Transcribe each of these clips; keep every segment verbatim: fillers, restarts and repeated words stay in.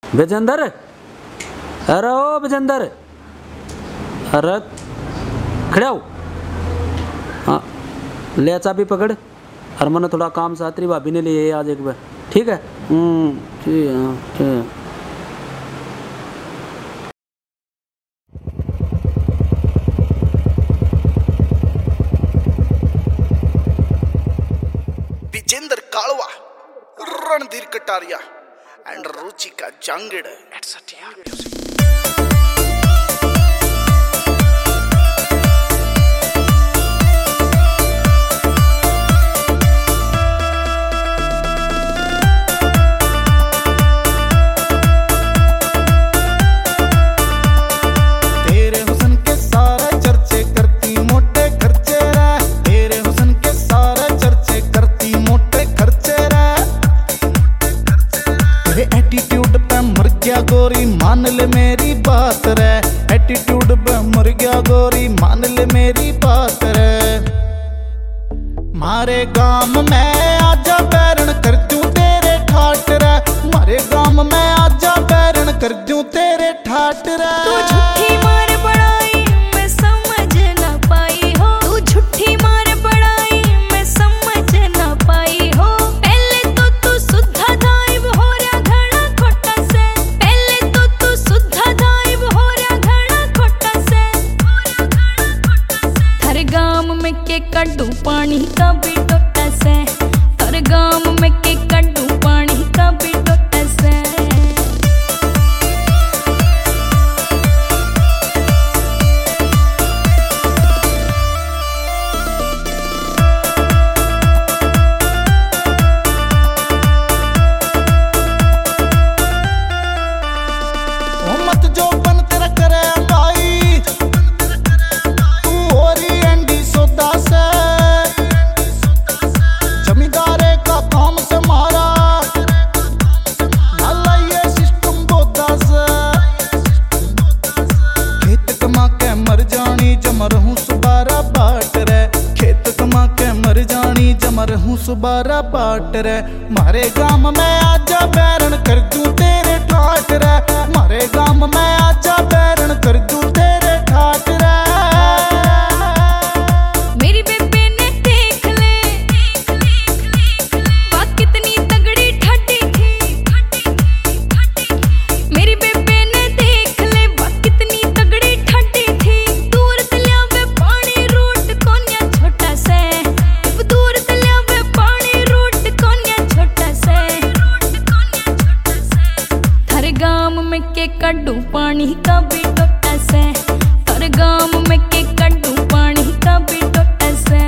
विजेंद्र, अरे ओ विजेंद्र, अरे खड़े हो। हाँ ले चाबी पकड़, और मैंने थोड़ा काम सात्री भाभी ने लिए आज एक बार, ठीक है? हम्म ठीक है ठीक है। Vijender Kalwa, Randhir Kataria and Ruchika Jangra at Satiya music. गोरी मान ले मेरी बात रे, एटीट्यूड पे मर गया गोरी मान ले मेरी बात रे। मारे गांव में आजा बैरण कर दूं तेरे ठाट रे, मारे गांव में आजा बैरण कर दूं तेरे ठाट रे। तू झूठी मार बड़ाई मैं समझ ना पाई हो, तू झूठी मार बड़ाई मैं समझ ना पाई हो। पहले तो तू सुधा दाइब हो रहा घड़ा खोटा से, पहले तो तू सुधा दाइब हो रहा घड़ा खोटा से। थारे गांव में के कड्डू पानी का भी टोटा से, थारे गांव में के कड्डू पानी का भी टोटा से। सुबारा बाट रे, मारे गांव में आजा बैरण कर दूं तेरे ठाट रे, मारे गांव में आजा बैरण कर दूं तेरे ठाट रे। मेरी बेबे ने देख ले बात कितनी तगड़ी ठाटी थी, मेरी बेबे ने देख ले बात कितनी तगड़ी ठाटी थी। दूर तलिया वे पानी रूट कोन्या छोटा से, दूर तलिया वे पानी रूट कोन्या छोटा से। थारे गांव में के कड्डू पानी का भी टोटा से, थारे गांव में के कड्डू पानी का भी टोटा से।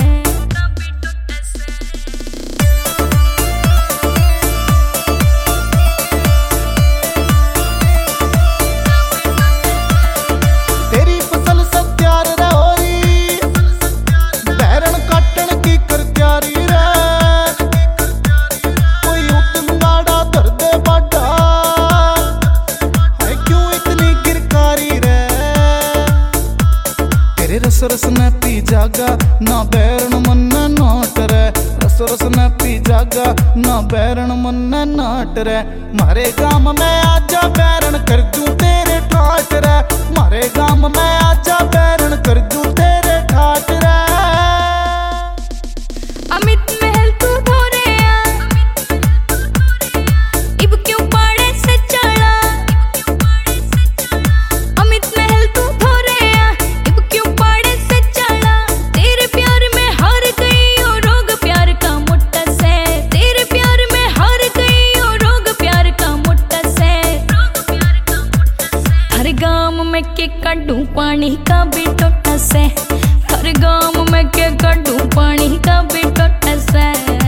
तेरी फसल सब तैयार रे होरी, बैरण काटन की कर तैयारी रे। कोई उतंगाड़ा धर दे बाडा, है क्यों इतनी गिरकारी रे। तेरे रस रस ने पी जागा ना बैरण मन नाट रे, रस रस ने पी जागा ना बैरण मन नाट रे। मारे गांव में आजा बैरण कर दूं तेरे ठाट रे, मारे गांव में आजा बैरण कर दूं तेरे ठाट रे। अमित महल तू धोरे आ, इब क्यों पाड़े से चढ़ा। अमित महल तू धोरे आ, इब क्यों पाड़े से चढ़ा। तेरे प्यार में हार गई ओ रोग प्यार का मोटा से, तेरे प्यार में हार गई ओ रोग प्यार का मोटा से। हर गांव में के कड्डू पानी का भी टोटा से, हर गांव में के कड्डू पानी का भी टोटा से।